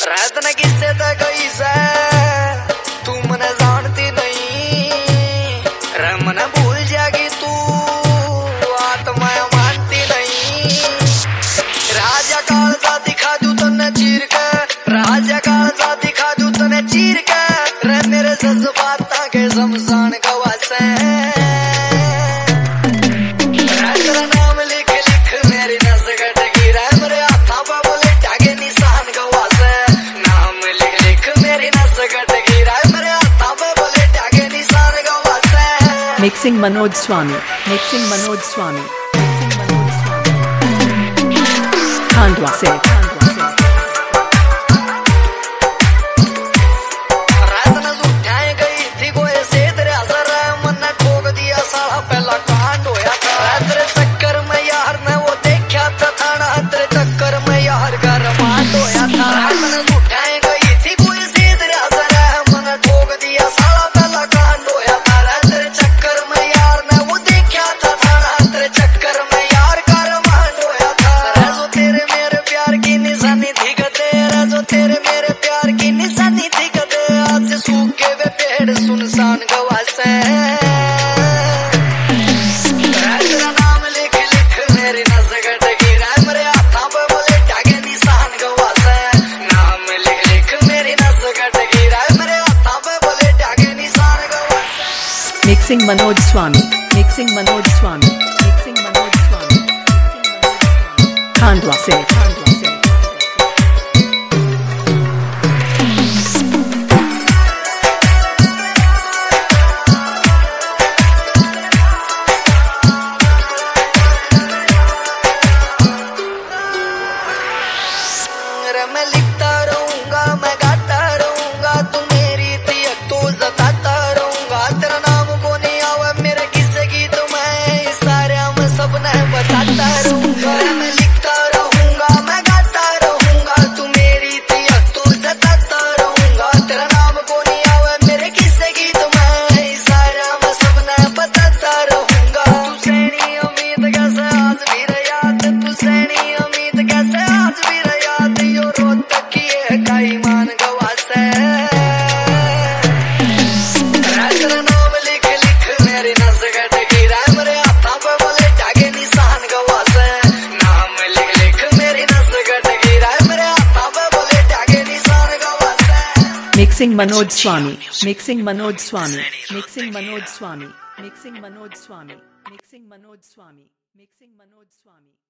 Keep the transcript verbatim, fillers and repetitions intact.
रात न किससे तक गई से तू मने जानती नहीं रे मने भूल जागी तू आत्मा मानती नहीं। राजा काल सा दिखा दूं तने चीर के राजा काल सा दिखा दूं तने चीर के रे मेरे जज्बात के शमशान गवासे तेरा नाम लिख लिख मेरी नस कटगी रे मेरे हाथा पे बोले टागे निशान गवासे नाम लिख लिख मेरी नस कटगी रे मेरे हाथा पे बोले टागे निशान गवासे। Mixing Manoj Swami, mixing Manoj Swami, mixing Manoj Swami. Khandwa se, Khandwa se. रात न उठाए गई थी कोई से तेरे असर मन ने ठोक दिया साला पहला कांड होया था। तेरे चक्कर में यार ने वो देखा था थाना तेरे चक्कर में यार का रमांड होया था। रात न उठाए गई थी कोई से तेरे असर मन ने ठोक दिया साला पहला कांड होया था। तेरे चक्कर में यार ने वो देखा था थाना तेरे चक्कर में यार का रमांड होया था। जो तेरे मेरे प्यार की निशानी थी कदे जो तेरे मेरे प्यार की निशानी थी कदे आज सूखे वे पेड़ सुनसान गवासे। तेरा नाम लिख लिख मेरी नस कटगी रे मेरे हाथा पे बोले टागे निशान गवासे नाम लिख लिख मेरी नस कटगी रे मेरे हाथा पे बोले टागे निशान गवासे। Mixing Manoj Swami, mixing Manoj Swami, mixing Manoj Swami, mixing Manoj Swami. Khandwa se, Khandwa se. मैं लिखता रहूंगा मैं गाता रहूंगा तू मेरी थी तो जताता रहूंगा। तेरा नाम को नहीं आवा मेरे किस्से की तो मैं सारे मैं सबने बताता रहूंगा। मैं लिखता रहूंगा मैं गाता रहूंगा तू मेरी थी तो जताता रहूंगा। तेरा नाम को नहीं आवा मेरे किस्से की तो मैं सारे मैं सबने बताता रहूंगा। तू सैनी उम्मीद कैसे आज भी याद तू सैनी उम्मीद कैसे आज भी याद यो रोज तक की का ईमान गवासे। तेरा नाम लिख लिख मेरी नस कटगी रे मेरे हाथा पे बोले टागे निशान गवासे नाम लिख लिख मेरी नस कटगी रे मेरे हाथा पे बोले टागे निशान गवासे। Mixing Manoj Swami, mixing Manoj Swami, mixing Manoj Swami, mixing Manoj Swami, mixing Manoj Swami, mixing Manoj Swami.